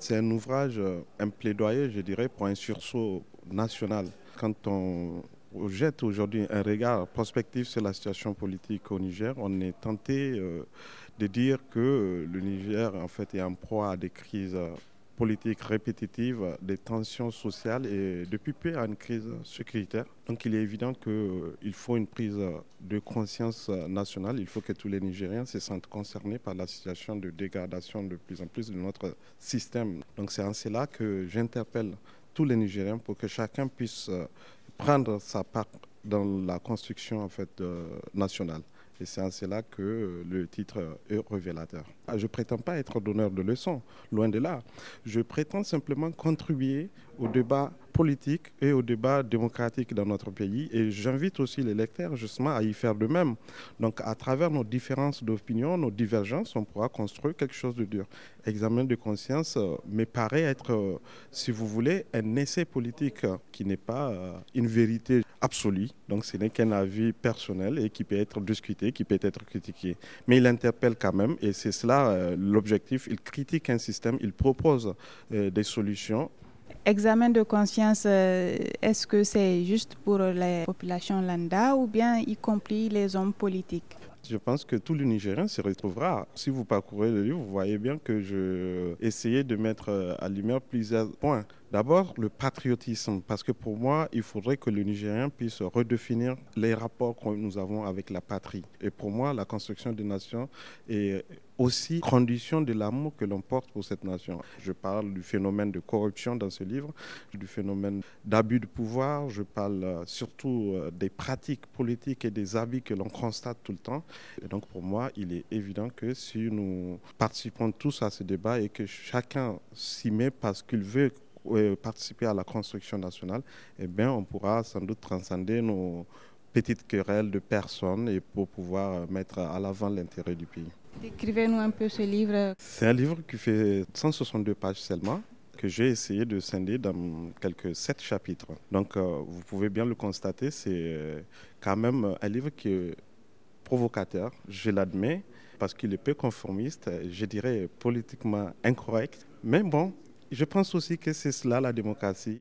C'est un ouvrage, un plaidoyer, je dirais, pour un sursaut national. Quand on jette aujourd'hui un regard prospectif sur la situation politique au Niger, on est tenté de dire que le Niger, en fait, est en proie à des crises politiques répétitives, des tensions sociales et depuis peu à une crise sécuritaire. Donc il est évident qu'il faut une prise de conscience nationale. Il faut que tous les Nigériens se sentent concernés par la situation de dégradation de plus en plus de notre système. Donc c'est en cela que j'interpelle tous les Nigériens pour que chacun puisse prendre sa part dans la construction en fait, nationale. Et c'est en cela que le titre est révélateur. Je ne prétends pas être donneur de leçons, loin de là. Je prétends simplement contribuer au débat politique et au débat démocratique dans notre pays. Et j'invite aussi les lecteurs justement à y faire de même. Donc à travers nos différences d'opinion, nos divergences, on pourra construire quelque chose de dur. Examen de conscience me paraît être, si vous voulez, un essai politique qui n'est pas une vérité absolue. Donc ce n'est qu'un avis personnel et qui peut être discuté, qui peut être critiqué. Mais il interpelle quand même et c'est cela l'objectif. Il critique un système, il propose des solutions. Examen de conscience, est-ce que c'est juste pour les populations lambda ou bien y compris les hommes politiques? Je pense que tout le Nigérien se retrouvera. Si vous parcourez le livre, vous voyez bien que je essayais de mettre à lumière plusieurs points. D'abord, le patriotisme, parce que pour moi, il faudrait que le Nigérien puisse redéfinir les rapports que nous avons avec la patrie. Et pour moi, la construction des nations est aussi condition de l'amour que l'on porte pour cette nation. Je parle du phénomène de corruption dans ce livre, du phénomène d'abus de pouvoir, je parle surtout des pratiques politiques et des habits que l'on constate tout le temps. Et donc pour moi, il est évident que si nous participons tous à ce débat et que chacun s'y met parce qu'il veut participer à la construction nationale, eh bien, on pourra sans doute transcender nos petites querelles de personnes et pour pouvoir mettre à l'avant l'intérêt du pays. Décrivez-nous un peu ce livre. C'est un livre qui fait 162 pages seulement, que j'ai essayé de scinder dans quelques 7 chapitres. Donc, vous pouvez bien le constater, c'est quand même un livre qui est provocateur, je l'admets, parce qu'il est peu conformiste, je dirais politiquement incorrect. Mais bon, je pense aussi que c'est cela la démocratie.